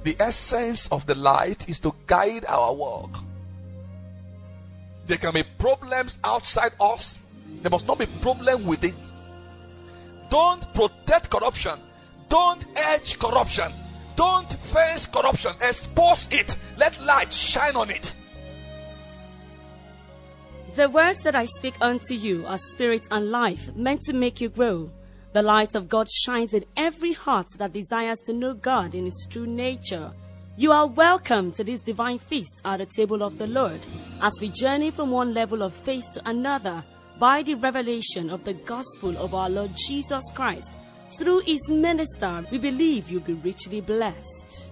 The essence of the light is to guide our walk. There can be problems outside us. There must not be problem within. Don't protect corruption. Don't edge corruption. Don't face corruption. Expose it. Let light shine on it. The words that I speak unto you are spirit and life, meant to make you grow. The light of God shines in every heart that desires to know God in His true nature. You are welcome to this divine feast at the table of the Lord, as we journey from one level of faith to another by the revelation of the gospel of our Lord Jesus Christ. Through His minister, we believe you'll be richly blessed.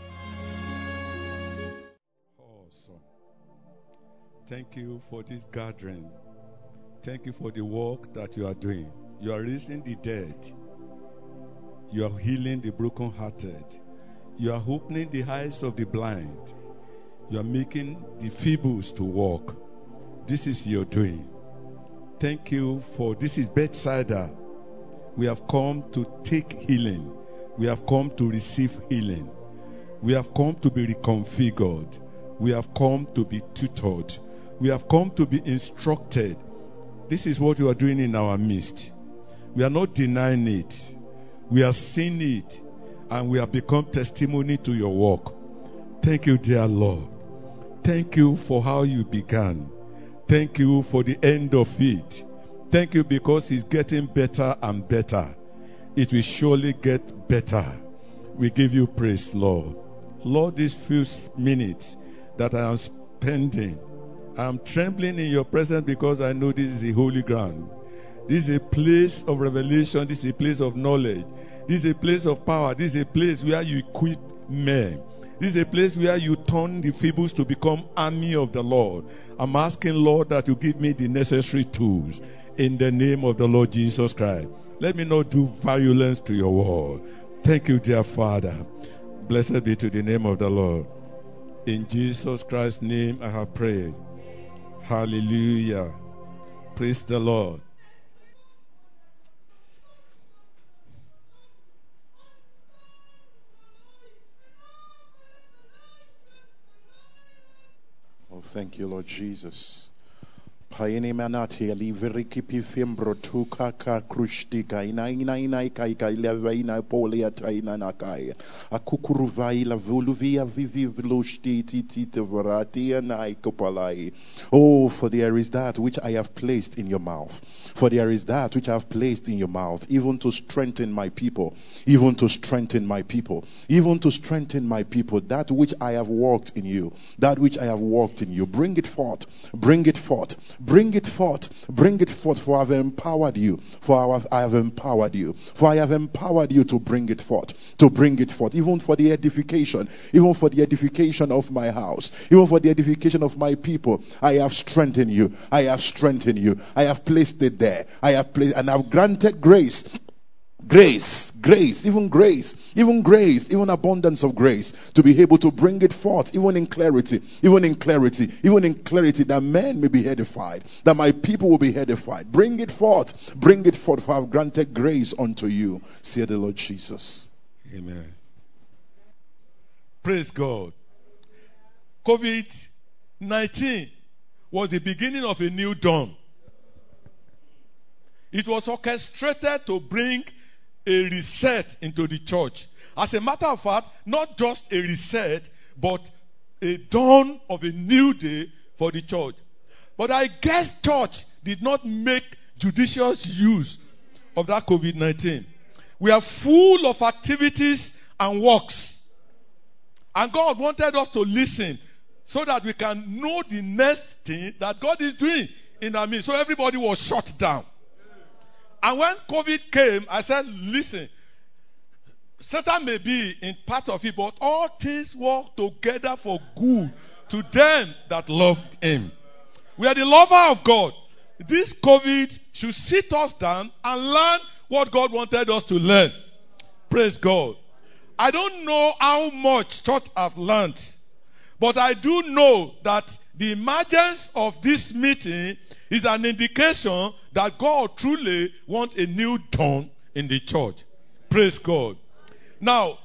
Awesome. Thank you for this gathering. Thank you for the work that you are doing. You are raising the dead. You are healing the brokenhearted. You are opening the eyes of the blind. You are making the feebles to walk. This is your doing. Thank you for this is Bethsaida. We have come to take healing. We have come to receive healing. We have come to be reconfigured. We have come to be tutored. We have come to be instructed. This is what you are doing in our midst. We are not denying it. We are seeing it. And we have become testimony to your work. Thank you, dear Lord. Thank you for how you began. Thank you for the end of it. Thank you because it's getting better and better. It will surely get better. We give you praise, Lord. Lord, these few minutes that I am spending, I am trembling in your presence because I know this is a holy ground. This is a place of revelation. This is a place of knowledge. This is a place of power. This is a place where you equip men. This is a place where you turn the feebles to become army of the Lord. I'm asking, Lord, that you give me the necessary tools in the name of the Lord Jesus Christ. Let me not do violence to your word. Thank you, dear Father. Blessed be to the name of the Lord. In Jesus Christ's name I have prayed. Hallelujah. Praise the Lord. Oh, thank you, Lord Jesus. Paini manati ali veriki fimbro tuka ka krustika ina kai kai levaina polia taina nakai akukuru vai la voluvia vivi vloshti titi tevorati and I kopalai. Oh, for there is that which I have placed in your mouth. For there is that which I have placed in your mouth, even to strengthen my people, even to strengthen my people, even to strengthen my people. That which I have worked in you, that which I have worked in you. Bring it forth, bring it forth. Bring it forth, for I have empowered you, I have empowered you, for I have empowered you to bring it forth, even for the edification, of my house, even for the edification of my people. I have strengthened you, I have placed it there, and I've granted grace, even abundance of grace to be able to bring it forth, even in clarity, that men may be edified, that my people will be edified. Bring it forth, for I have granted grace unto you, said the Lord Jesus. Amen. Praise God. COVID-19 was the beginning of a new dawn. It was orchestrated to bring a reset into the church. As a matter of fact, not just a reset, but a dawn of a new day for the church. But I guess church did not make judicious use of that COVID-19. We are full of activities and works. And God wanted us to listen so that we can know the next thing that God is doing in our midst. So everybody was shut down. And when COVID came, I said, listen, Satan may be in part of it, but all things work together for good to them that love him. We are the lover of God. This COVID should sit us down and learn what God wanted us to learn. Praise God. I don't know how much church have learned, but I do know that the emergence of this meeting is an indication that God truly wants a new dawn in the church. Praise God. Now,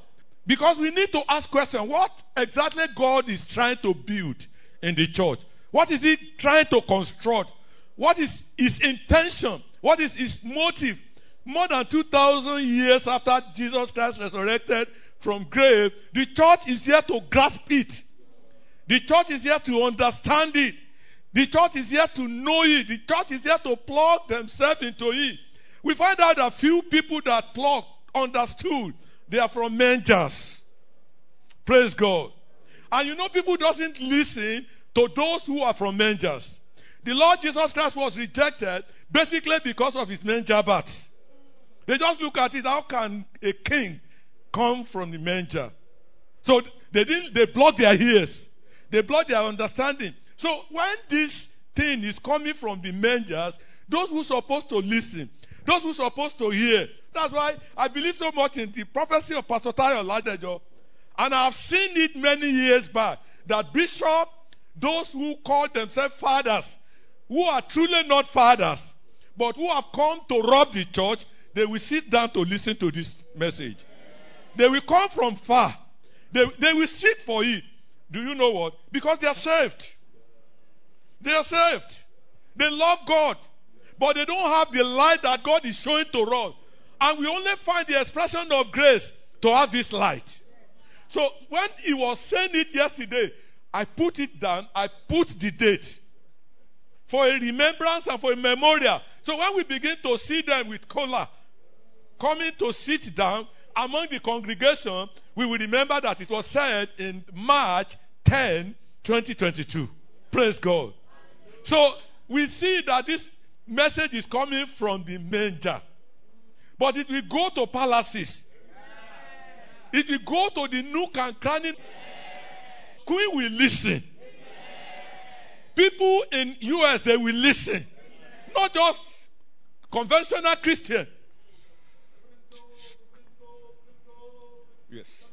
Because we need to ask questions. What exactly God is trying to build in the church? What is he trying to construct? What is his intention? What is his motive? More than 2,000 years after Jesus Christ resurrected from grave, the church is here to grasp it. The church is here to understand it. The church is here to know it. The church is here to plug themselves into it. We find out that few people that understood, they are from mangers. Praise God. And you know, people doesn't listen to those who are from mangers. The Lord Jesus Christ was rejected basically because of his manger birth. They just look at it, how can a king come from the manger? So they block their ears. They block their understanding. So when this thing is coming from the mangers, those who are supposed to listen, those who are supposed to hear, that's why I believe so much in the prophecy of Pastor Tayo Ladejo. And I've seen it many years back, that bishop, those who call themselves fathers, who are truly not fathers, but who have come to rob the church, they will sit down to listen to this message. They will come from far. They will seek for it. Do you know what? Because they are saved. They are saved. They love God. But they don't have the light that God is showing to us. And we only find the expression of grace to have this light. So when he was saying it yesterday, I put it down. I put the date for a remembrance and for a memorial. So when we begin to see them with color coming to sit down among the congregation, we will remember that it was said in March 10, 2022. Praise God. So we see that this message is coming from the manger. But it will go to palaces. It will go to the nook and cranny. Queen will listen. People in US, they will listen. Not just conventional Christian. Yes.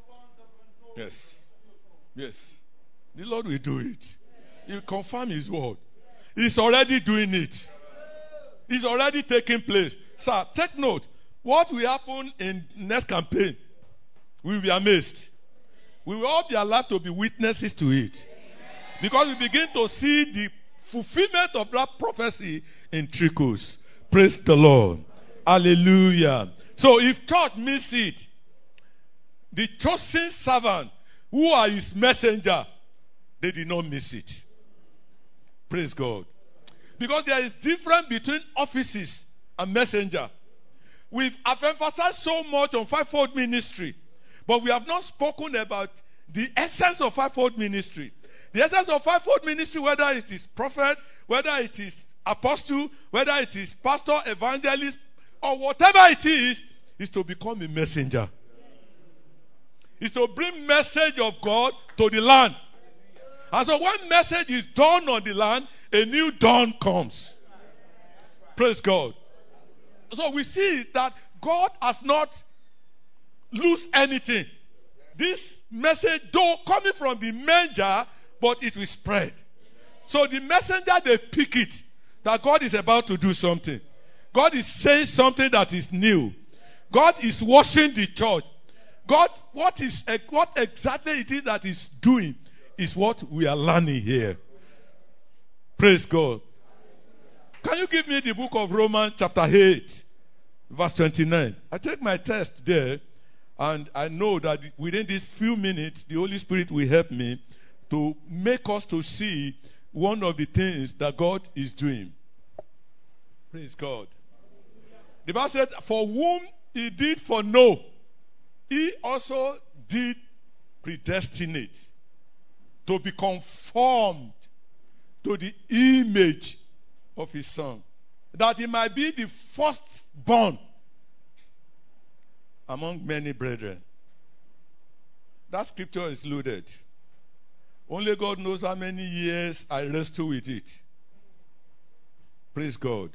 Yes. Yes. The Lord will do it. He will confirm his word. He's already doing it. It's already taking place. Sir, take note. What will happen in next campaign? We will be amazed. We will all be alive to be witnesses to it. Because we begin to see the fulfillment of that prophecy in trickles. Praise the Lord. Hallelujah. So if church miss it, the chosen servant who are his messenger, they did not miss it. Praise God. Because there is difference between offices and messenger. We've emphasized so much on fivefold ministry, but we have not spoken about the essence of fivefold ministry. The essence of fivefold ministry, whether it is prophet, whether it is apostle, whether it is pastor, evangelist, or whatever it is to become a messenger. It's to bring message of God to the land. And so when message is done on the land, a new dawn comes. Praise God. So we see that God has not lost anything. This message, though coming from the manger, but it will spread. So the messenger, they pick it, that God is about to do something. God is saying something that is new. God is washing the church. God, what exactly it is that He's doing is what we are learning here. Praise God. Can you give me the book of Romans chapter 8, verse 29? I take my text there, and I know that within these few minutes, the Holy Spirit will help me to make us to see one of the things that God is doing. Praise God. The Bible said, for whom He did foreknow, He also did predestinate to be conformed to the image of His Son, that He might be the firstborn among many brethren. That scripture is loaded. Only God knows how many years I wrestle with it. Praise God.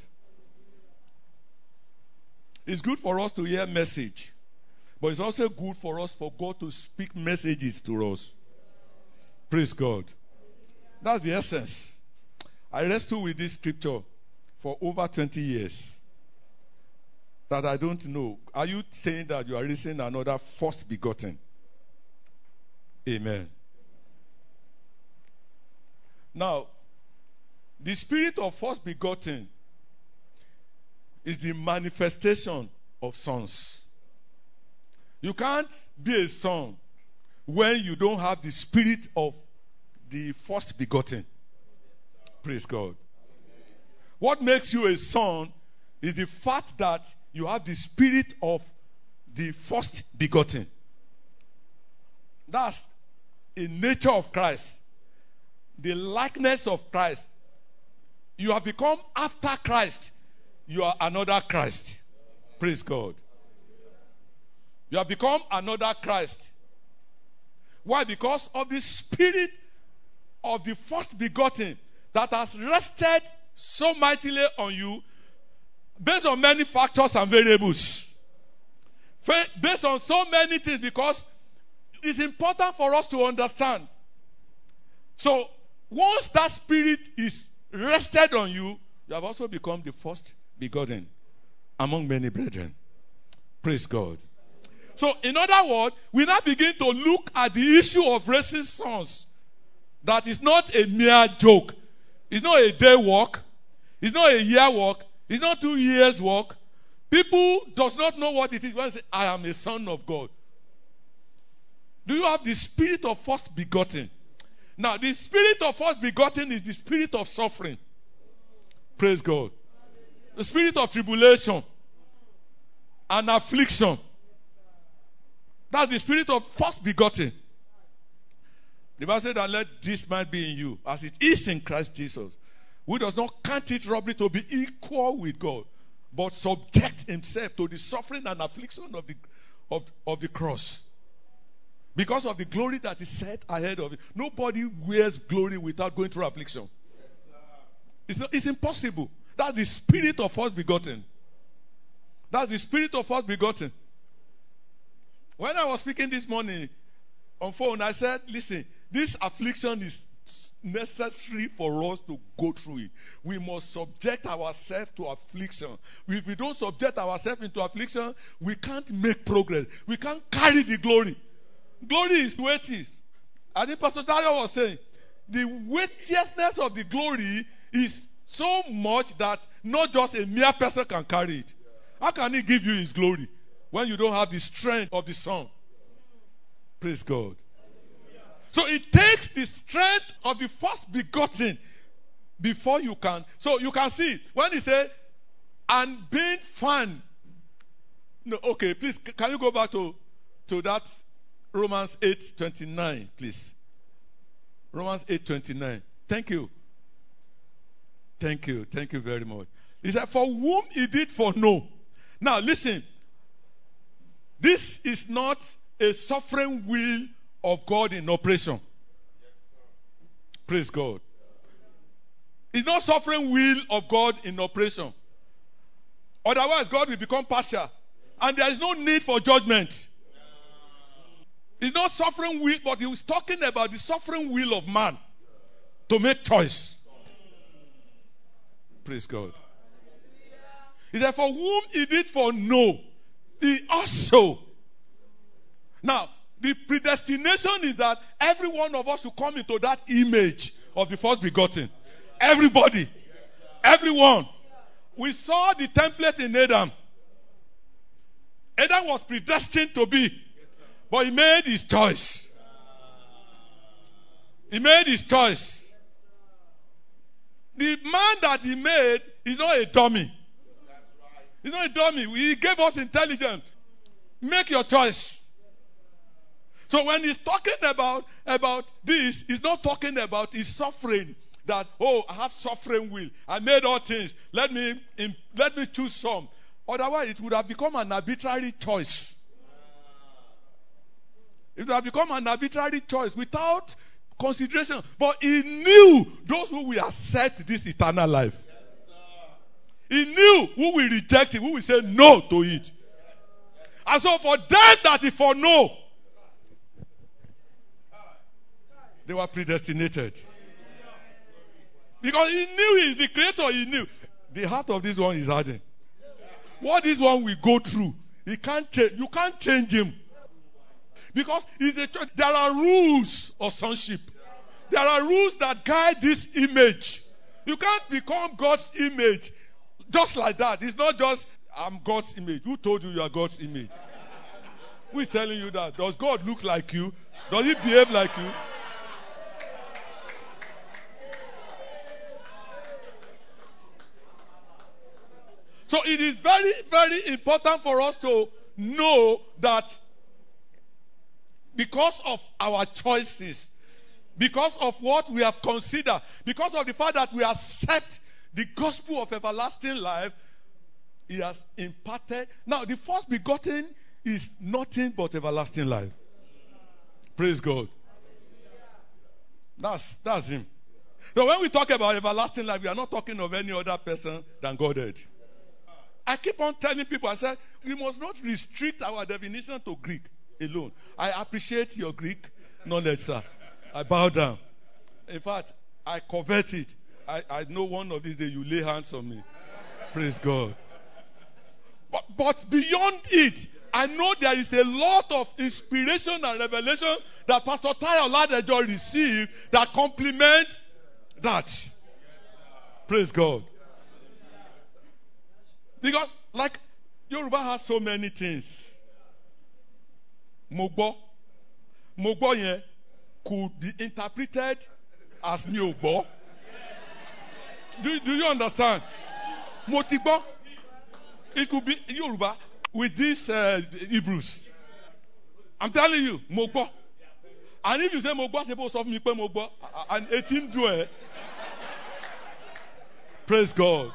It's good for us to hear message, but it's also good for us, for God to speak messages to us. Praise God. That's the essence. I wrestle with this scripture for over 20 years. That I don't know. Are you saying that you are raising another first begotten? Amen. Now, the spirit of first begotten is the manifestation of sons. You can't be a son when you don't have the spirit of the first begotten. Praise God. What makes you a son is the fact that you have the spirit of the first begotten. That's a nature of Christ. The likeness of Christ. You have become after Christ. You are another Christ. Praise God. You have become another Christ. Why? Because of the spirit of the first begotten that has rested so mightily on you based on many factors and variables. Based on so many things, because it's important for us to understand. So, once that spirit is rested on you, you have also become the first begotten among many brethren. Praise God. So, in other words, we now begin to look at the issue of raising sons. That is not a mere joke. It's not a day work. It's not a year work. It's not 2 years work. People does not know what it is when they say, I am a son of God. Do you have the spirit of first begotten? Now, the spirit of first begotten is the spirit of suffering. Praise God. The spirit of tribulation and affliction. That's the spirit of first begotten. The Bible said that let this mind be in you, as it is in Christ Jesus, who does not count it robbery to be equal with God, but subject himself to the suffering and affliction of the cross. Because of the glory that is set ahead of it. Nobody wears glory without going through affliction. It's impossible. That's the spirit of first begotten. That's the spirit of first begotten. When I was speaking this morning on phone, I said, listen, this affliction is necessary for us to go through it. We must subject ourselves to affliction. If we don't subject ourselves into affliction, we can't make progress. We can't carry the glory. Glory is weighty. I think Pastor Dario was saying, the weightiness of the glory is so much that not just a mere person can carry it. How can he give you his glory when you don't have the strength of the Son? Praise God. So it takes the strength of the first begotten before you can. So you can see when he said, and being found. No, okay, please, can you go back to that Romans 8:29, please? Romans 8:29. Thank you. Thank you. Thank you very much. He said, for whom he did foreknow. Now listen. This is not a sovereign will of God in operation. Praise God. It's not sovereign will of God in operation. Otherwise, God will become partial. And there is no need for judgment. It's not sovereign will, but he was talking about the sovereign will of man to make choice. Praise God. He said, for whom he did foreknow, he also. Now, the predestination is that every one of us will come into that image of the first begotten. Everybody. Everyone. We saw the template in Adam. Adam was predestined to be. But he made his choice. He made his choice. The man that he made is not a dummy. He's not a dummy. He gave us intelligence. Make your choice. So when he's talking about this, he's not talking about his suffering. That, oh, I have suffering will. I made all things. Let me choose some. Otherwise, it would have become an arbitrary choice. It would have become an arbitrary choice without consideration. But he knew those who will accept this eternal life. He knew who will reject it, who will say no to it. And so for them that he foreknow, they were predestinated. Because he knew he is the creator, he knew. The heart of this one is hardened. What this one will go through, he can't change. You can't change him. Because it's a church. There are rules of sonship. There are rules that guide this image. You can't become God's image just like that. It's not just, I'm God's image. Who told you are God's image? Who is telling you that? Does God look like you? Does he behave like you? So it is very, very important for us to know that because of our choices, because of what we have considered, because of the fact that we accept the gospel of everlasting life, he has imparted. Now, the first begotten is nothing but everlasting life. Praise God. That's him. So when we talk about everlasting life, we are not talking of any other person than Godhead. I keep on telling people, I said, we must not restrict our definition to Greek alone. I appreciate your Greek knowledge, sir. I bow down. In fact, I covet it. I know one of these days you lay hands on me. Praise God. But beyond it, I know there is a lot of inspiration and revelation that Pastor Tayo Ladejo received that complement that. Praise God. Because, like, Yoruba has so many things. Mogbo yen could be interpreted as mi ogbo. Do you understand? Motigbo. It could be Yoruba with these Hebrews. I'm telling you, Mogbo. And if you say Mogbo, suppose of me pe Mogbo, and 18 do it. Praise God.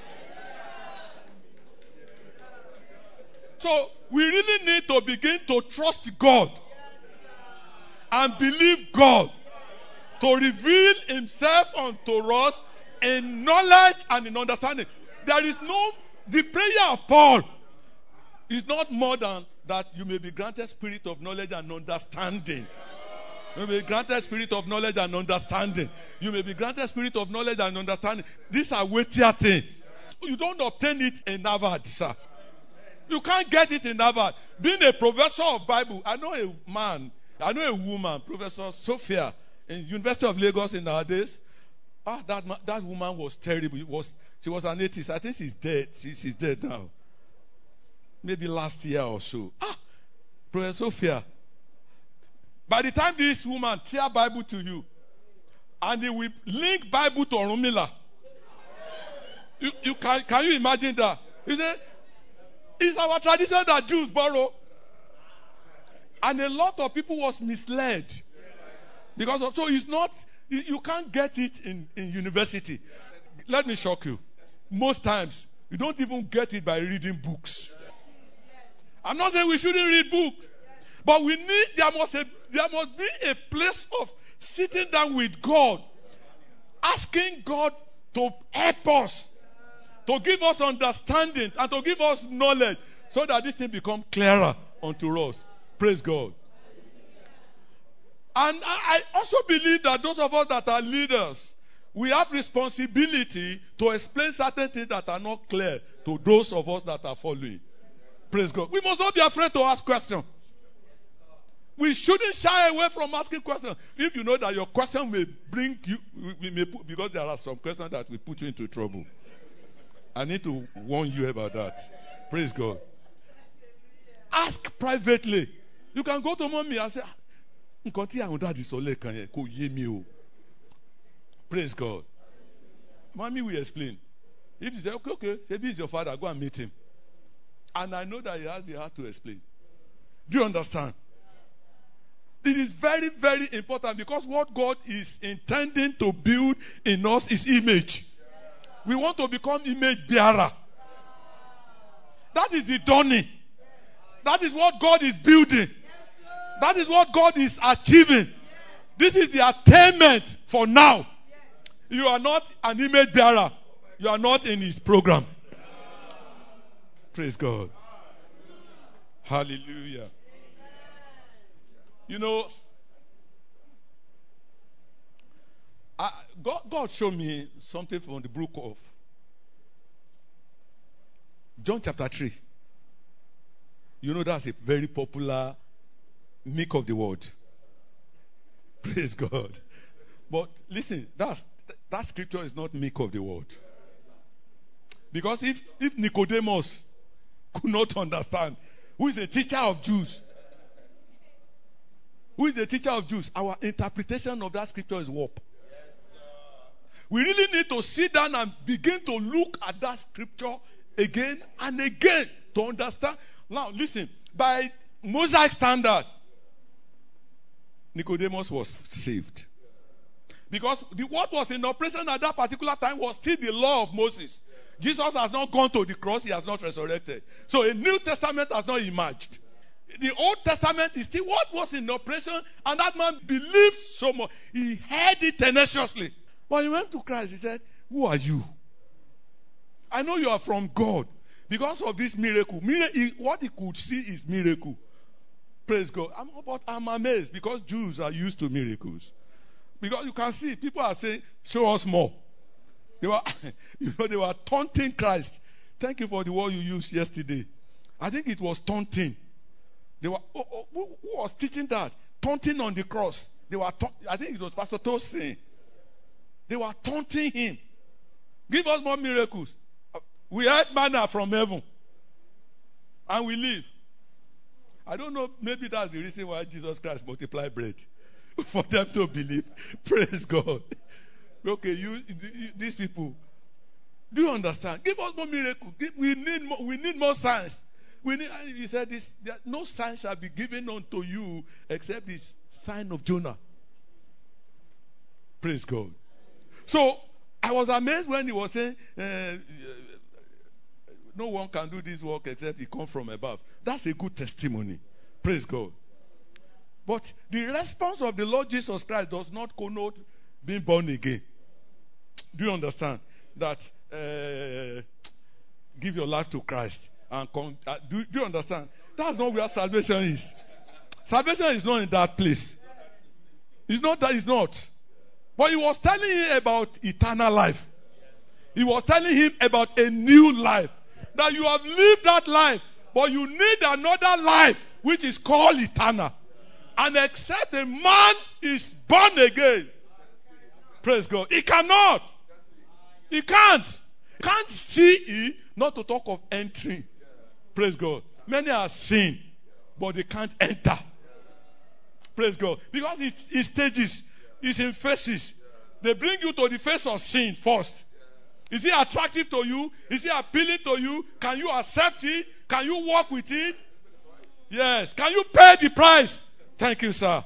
So we really need to begin to trust God and believe God to reveal himself unto us in knowledge and in understanding. The prayer of Paul is not more than that you may be granted spirit of knowledge and understanding. You may be granted spirit of knowledge and understanding. You may be granted spirit of knowledge and understanding. These are weightier things. You don't obtain it in Harvard, sir. You can't get it in Harvard. Being a professor of Bible, I know a woman, Professor Sophia, in University of Lagos in our days. That woman was terrible. She was an atheist. I think she's dead. She's dead now. Maybe last year or so. Professor Sophia. By the time this woman tear Bible to you, and they will link Bible to Orunmila, can you imagine that? You say, it's our tradition that Jews borrow. And a lot of people was misled. So it's not, you can't get it in university. Let me shock you. Most times, you don't even get it by reading books. I'm not saying we shouldn't read books. But there must be a place of sitting down with God, asking God to help us, to give us understanding and to give us knowledge so that this thing become clearer unto us. Praise God. And I also believe that those of us that are leaders, we have responsibility to explain certain things that are not clear to those of us that are following. Praise God. We must not be afraid to ask questions. We shouldn't shy away from asking questions. If you know that your question may bring you, because there are some questions that will put you into trouble. I need to warn you about that. Praise God. Ask privately. You can go to mommy and say, praise God. Mommy will explain. If you say, okay, say this is your father, go and meet him. And I know that he has the heart to explain. Do you understand? It is very, very important because what God is intending to build in us is image. We want to become image bearer. That is the dawning. That is what God is building. That is what God is achieving. This is the attainment for now. You are not an image bearer. You are not in his program. Praise God. Hallelujah. You know, God showed me something from the book of John chapter 3. You know, that's a very popular meek of the word. Praise God. But listen, that scripture is not meek of the word. Because if Nicodemus could not understand, who is a teacher of Jews, our interpretation of that scripture is warped. We really need to sit down and begin to look at that scripture again and again to understand. Now, listen, by Mosaic standard, Nicodemus was saved. Because what was in operation at that particular time was still the law of Moses. Jesus has not gone to the cross, he has not resurrected. So a New Testament has not emerged. The Old Testament is still what was in operation, and that man believed so much. He heard it tenaciously. When he went to Christ, he said, "Who are you? I know you are from God." Because of this miracle. What he could see is miracle. Praise God. But I'm amazed because Jews are used to miracles. Because you can see, people are saying, "Show us more." They were taunting Christ. Thank you for the word you used yesterday. I think it was taunting. They were who was teaching that? Taunting on the cross. I think it was Pastor Tosin. They were taunting him. Give us more miracles. We had manna from heaven. And we live. I don't know, maybe that's the reason why Jesus Christ multiplied bread. For them to believe. Praise God. Okay, these people. Do you understand? Give us more miracles. We need more signs. He said no sign shall be given unto you except the sign of Jonah. Praise God. So I was amazed when he was saying, no one can do this work except he comes from above. That's a good testimony. Praise God. But the response of the Lord Jesus Christ does not connote being born again. Do you understand? That give your life to Christ. And do you understand? That's not where salvation is. Salvation is not in that place. It's not that it's not. But he was telling him about eternal life. He was telling him about a new life. That you have lived that life, but you need another life, which is called eternal. And except a man is born again, praise God, he cannot. He can't. Can't see it, not to talk of entering. Praise God. Many are seen, but they can't enter. Praise God. Because it's stages. It's in phases. They bring you to the phase of sin first. Is it attractive to you? Is it appealing to you? Can you accept it? Can you walk with it? Yes. Can you pay the price? Thank you, sir.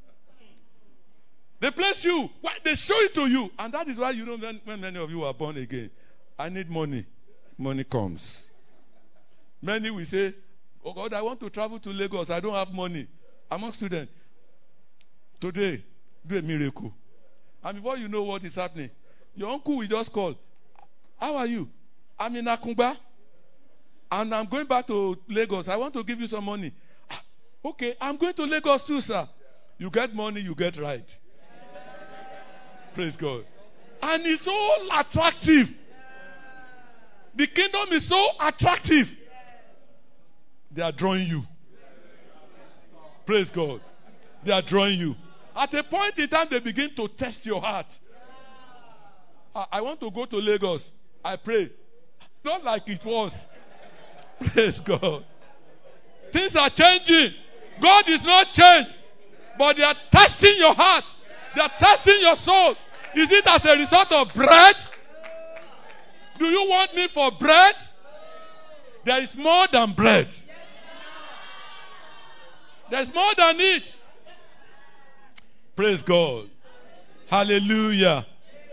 They place you. They show it to you. And that is why you know when many of you are born again. I need money. Money comes. Many will say, "Oh God, I want to travel to Lagos. I don't have money. I'm a student." Today, do a miracle. And before you know what is happening, your uncle will just call. "How are you?" "I'm in Akumba. And I'm going back to Lagos. I want to give you some money." "Okay, I'm going to Lagos too, sir." You get money, you get right. Praise God. And it's so attractive. The kingdom is so attractive. They are drawing you. Praise God. They are drawing you. At a point in time, they begin to test your heart. I want to go to Lagos. I pray. Not like it was. Praise God. Things are changing. God is not changed. But they are testing your heart. They are testing your soul. Is it as a result of bread? Do you want me for bread? There is more than bread. There's more than it. Praise God. Hallelujah.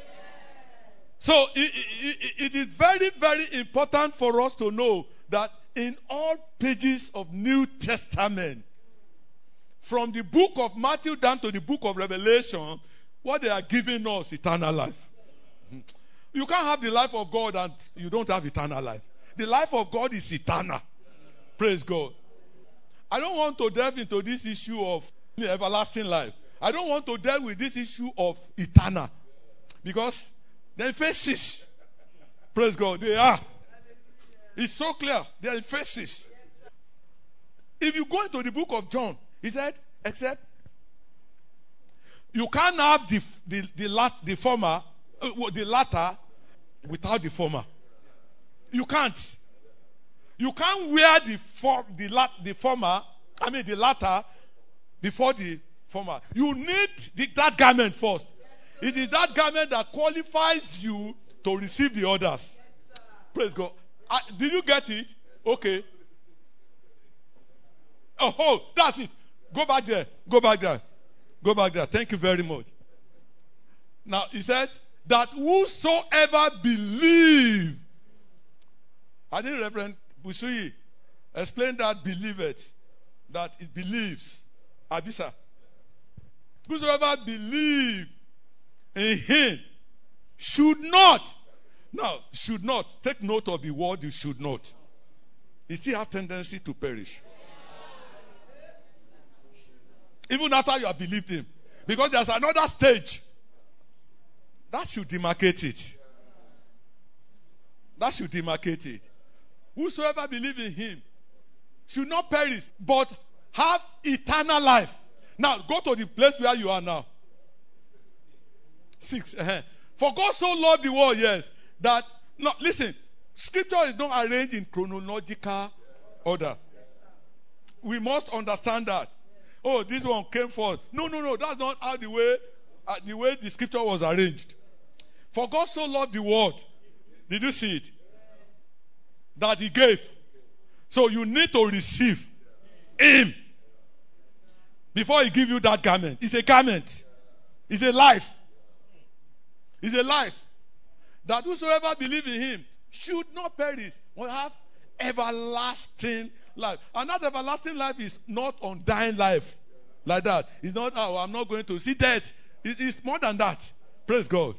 So it is very, very important for us to know that in all pages of New Testament, from the book of Matthew down to the book of Revelation, what they are giving us, eternal life. You can't have the life of God and you don't have eternal life. The life of God is eternal. Praise God. I don't want to delve into this issue of everlasting life. I don't want to deal with this issue of eternal. Because they're in phases. Praise God. They are. It's so clear. They're in phases. If you go into the book of John, he said, Except you can't have the former, the latter without the former. You can't. You can't wear the former, the latter before the former. You need that garment first. It is that garment that qualifies you to receive the others. Praise God. Did you get it? Okay. Oh, that's it. Go back there. Go back there. Go back there. Thank you very much. Now, he said that whosoever believe. I think Reverend Busui explained that believeth, that it believes. Abisa. Whosoever believe in him should not. Now, should not. Take note of the word you should not. It still has tendency to perish. Even after you have believed him. Because there's another stage. That should demarcate it. That should demarcate it. Whosoever believe in him should not perish, but have eternal life. Now, go to the place where you are now. 6. For God so loved the world, yes, that, no, listen, scripture is not arranged in chronological order. We must understand that. Oh, this one came first. No. That's not how the way the scripture was arranged. For God so loved the world. Did you see it? That he gave. So you need to receive him before he give you that garment. It's a garment. It's a life. It's a life. That whosoever believe in him should not perish, but have everlasting life. And that everlasting life is not undying life like that. It's not, oh, I'm not going to see death. It's more than that. Praise God.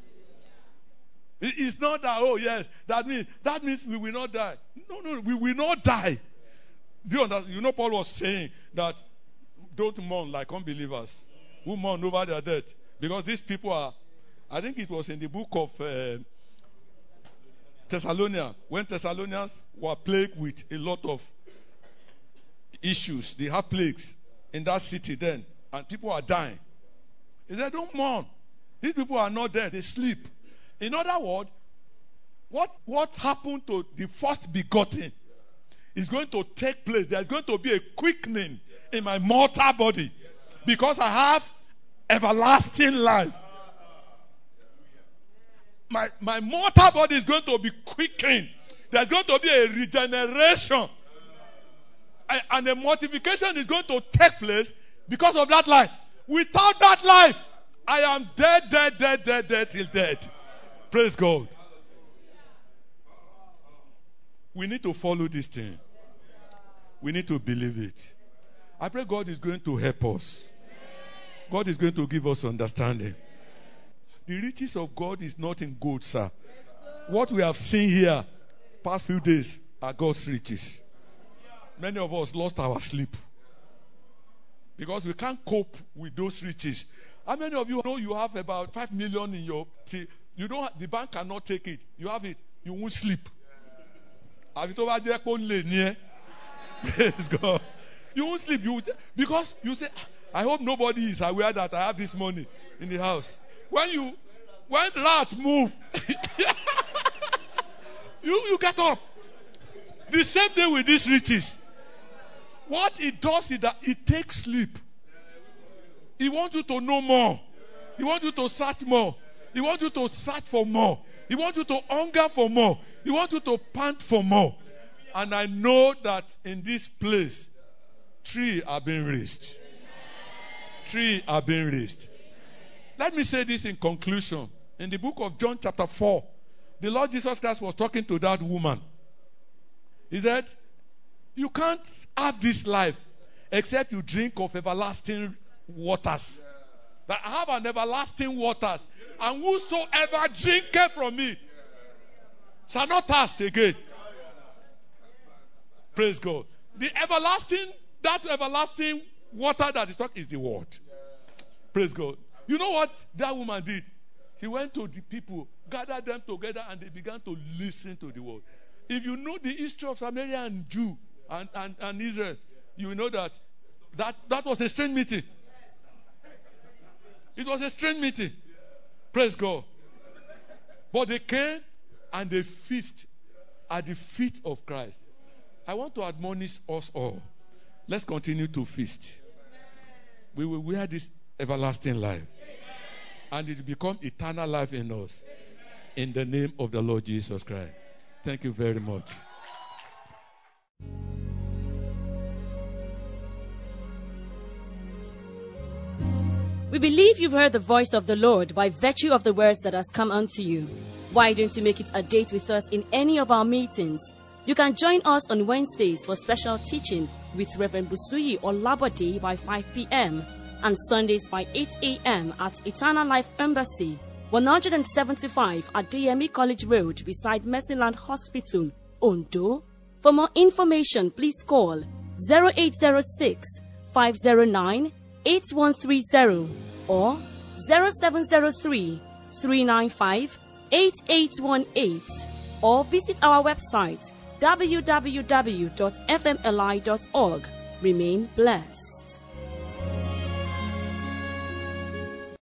It's not that, oh yes, that means we will not die. No, we will not die. Do you understand? You know, Paul was saying that don't mourn like unbelievers who mourn over their death. Because these people are, I think it was in the book of Thessalonians, when Thessalonians were plagued with a lot of issues. They had plagues in that city then, and people are dying. He said, don't mourn. These people are not dead, they sleep. In other words, what happened to the first begotten is going to take place. There's going to be a quickening in my mortal body because I have everlasting life. My mortal body is going to be quickened. There's going to be a regeneration. And a mortification is going to take place because of that life. Without that life, I am dead till dead. Praise God. We need to follow this thing. We need to believe it. I pray God is going to help us. God is going to give us understanding. The riches of God is not in gold, sir. What we have seen here past few days are God's riches. Many of us lost our sleep because we can't cope with those riches. How many of you know you have about 5 million in your... You don't. The bank cannot take it. You have it. You won't sleep. Praise God. You won't sleep. Because you say, I hope nobody is aware that I have this money in the house. When rats move, you get up. The same thing with these riches. What it does is that it takes sleep. He wants you to know more. He wants you to search more. He wants you to search for more. He wants you to hunger for more. He wants you to pant for more. And I know that in this place, trees are being raised. Trees are being raised. Let me say this in conclusion. In the book of John chapter 4, the Lord Jesus Christ was talking to that woman. He said, you can't have this life except you drink of everlasting waters. That I have an everlasting waters. And whosoever drinketh from me shall not thirst again. Praise God. That everlasting water that is talking is the word. Praise God. You know what that woman did? She went to the people, gathered them together, and they began to listen to the word. If you know the history of Samaria and Jew and Israel, you know that That was a strange meeting. It was a strange meeting. Praise God. But they came and they feast at the feet of Christ. I want to admonish us all. Let's continue to feast. We will wear this everlasting life. And it will become eternal life in us. In the name of the Lord Jesus Christ. Thank you very much. We believe you've heard the voice of the Lord by virtue of the words that has come unto you. Why don't you make it a date with us in any of our meetings? You can join us on Wednesdays for special teaching with Reverend Busuyi Olabode by 5 p.m. and Sundays by 8 a.m. at Eternal Life Embassy, 175 at DME College Road beside Mercyland Hospital, Ondo. For more information, please call 0806 509 8130 or 0703 395 8818 or visit our website www.fmli.org. Remain blessed.